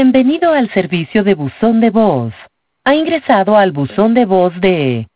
Bienvenido al servicio de buzón de voz. Ha ingresado al buzón de voz de